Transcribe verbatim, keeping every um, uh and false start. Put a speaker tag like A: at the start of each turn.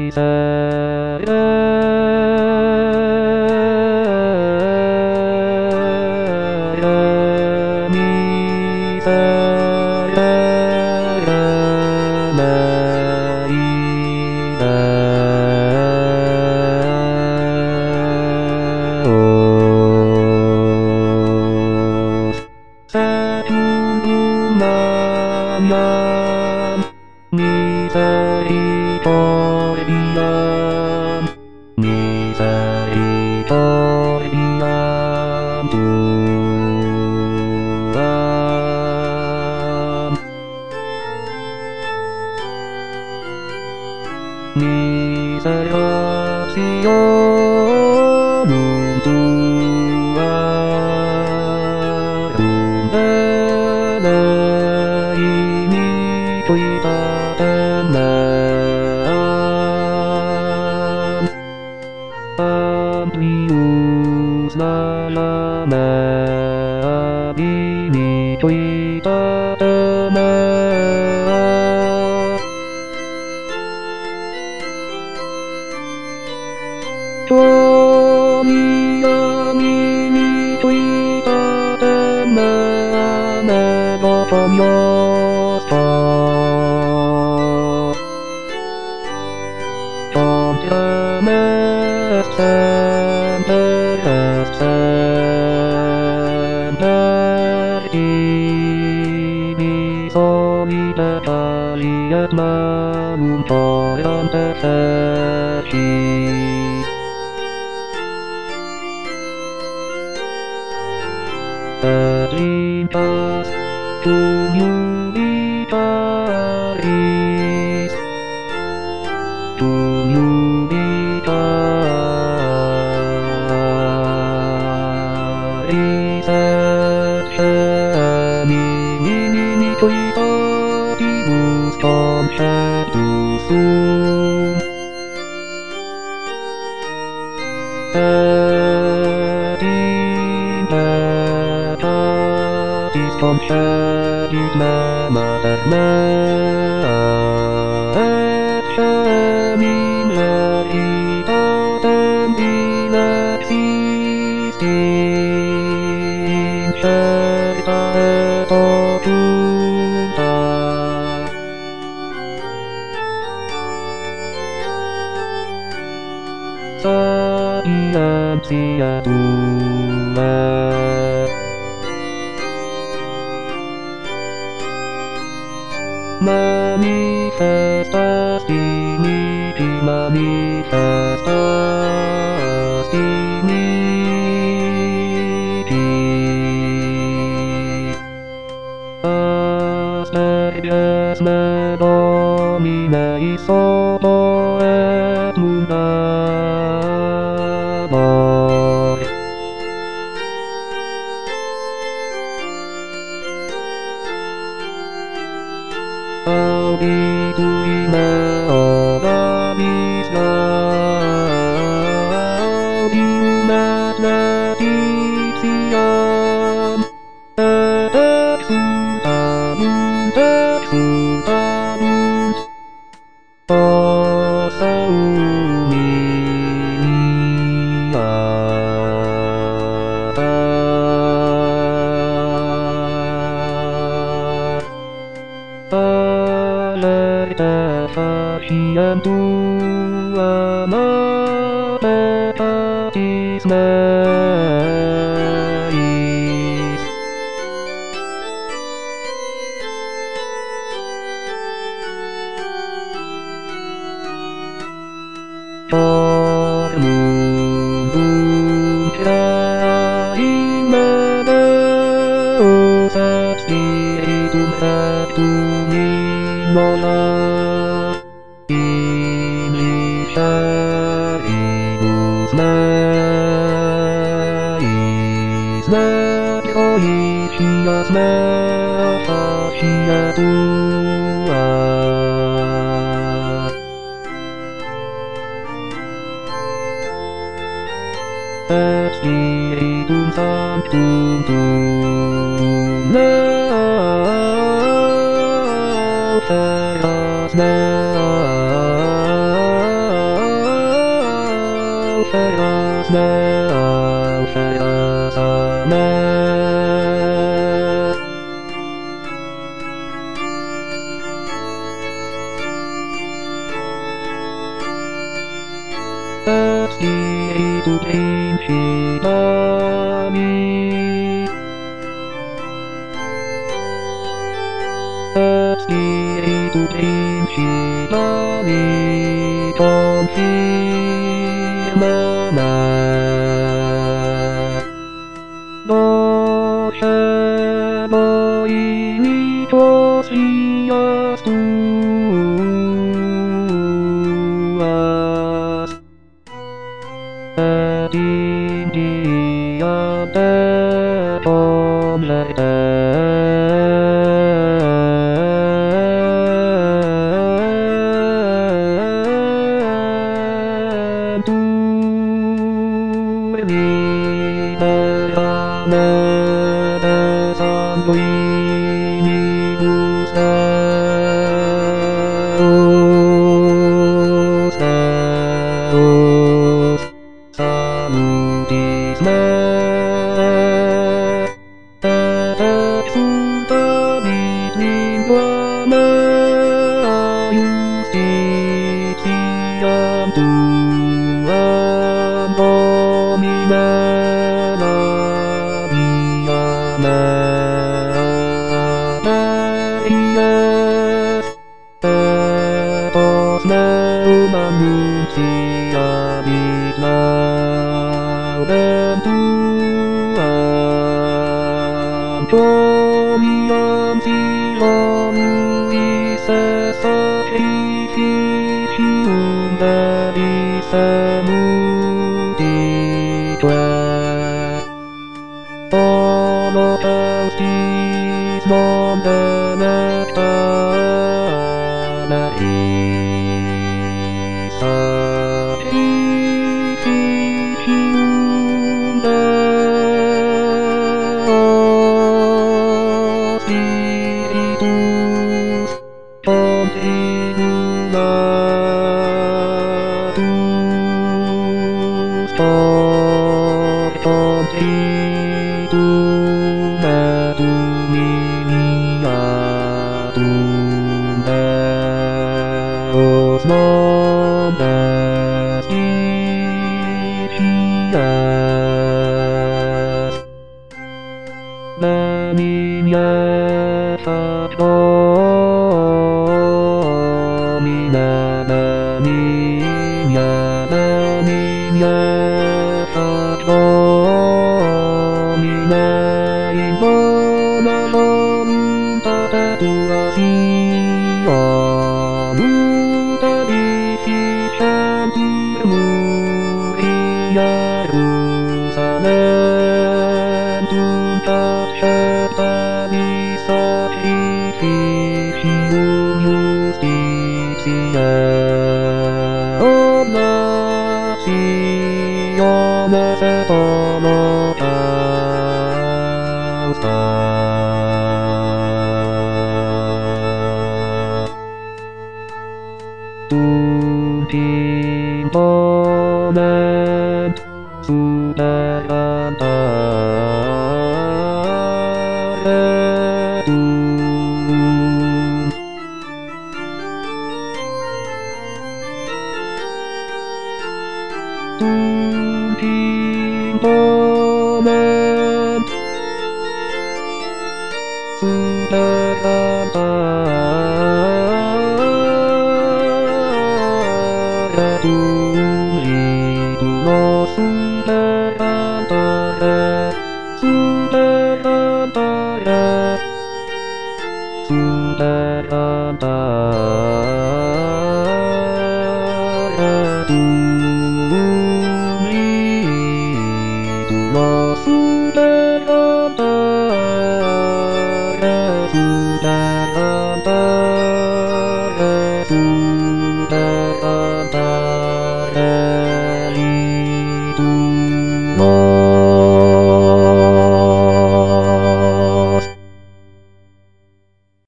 A: Misericordiam, misericordiam tuam. Miserationum tuarum bene iniquitatem meam, amplius mala mea iniquitatem mea. Quoniam iniquitatem meam ego comiosta, Tantiam est semper, est semper tibi solite caliet manum torrent exercit. Et limpas cum iubitaris, cum iubitaris et semim in iniquitatibus conceptus sum. Et in peccatis concedit me mater mea, et semim veritatem dilexis incerta et occulta. Sapientia tua manifestas dimitti, manifestas dimitti. Asperges me Domine isopo et mundamor. Auditui meo nobis gaudium et laetitiam, et exultabunt, exultabunt, ossa humiliata. Alerte faciem tuam a peccatis meis. Formum creaim Deus et Spiritum rectum in nola, in liceribus meis, et proicias mea facie tua. Et Spiritum Sanctum tuum lauferas mea. snel saya sama. Meski itu prinsip kami, meski itu prinsip kami, konfirmasi. Dlaczego inni posias tuas? Din dia terpomlete tu liberame sanguinibus Deus, Deus, salutis me, et exultavit lingua mea justitiam tuam Domine labia mea meies, et os meum annunciabit laudem tuam promiam Silonuis et sacrificium Deis emutique. Holocaustis non delecta meis sacrificium Deus Spiritus contribuatus por contributum et humiliatum Deus non despicies. Benigne fac Domine, benigne, benigne fac Domine in bona voluntate tua Sion ut edificentur muri Jerusalem tunc acceptabis sacrificium justitiae oblationes et holocausta. Tunc imponem superantare tuum. Tunc imponem superantare tuum ridulo superantare, superantare, superantare.